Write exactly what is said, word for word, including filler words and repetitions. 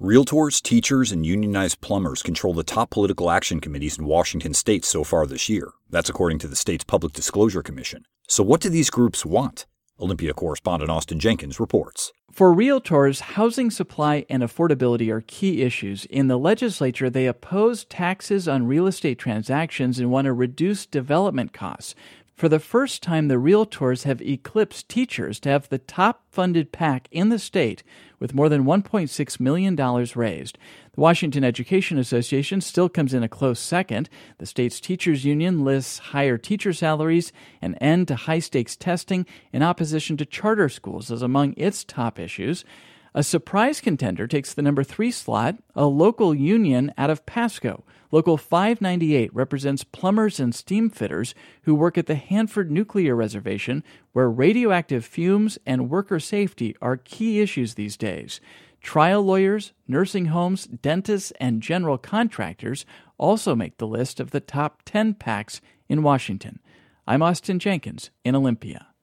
Realtors, teachers, and unionized plumbers control the top political action committees in Washington state so far this year. That's according to the state's Public Disclosure Commission. So what do these groups want? Olympia correspondent Austin Jenkins reports. For realtors, housing supply and affordability are key issues. In the legislature, they oppose taxes on real estate transactions and want to reduce development costs. For the first time, the realtors have eclipsed teachers to have the top-funded PAC in the state with more than one point six million dollars raised. The Washington Education Association still comes in a close second. The state's teachers union lists higher teacher salaries, an end to high-stakes testing, and opposition to charter schools as among its top issues. A surprise contender takes the number three slot, a local union out of Pasco. Local five ninety-eight represents plumbers and steam fitters who work at the Hanford Nuclear Reservation, where radioactive fumes and worker safety are key issues these days. Trial lawyers, nursing homes, dentists, and general contractors also make the list of the top ten PACs in Washington. I'm Austin Jenkins in Olympia.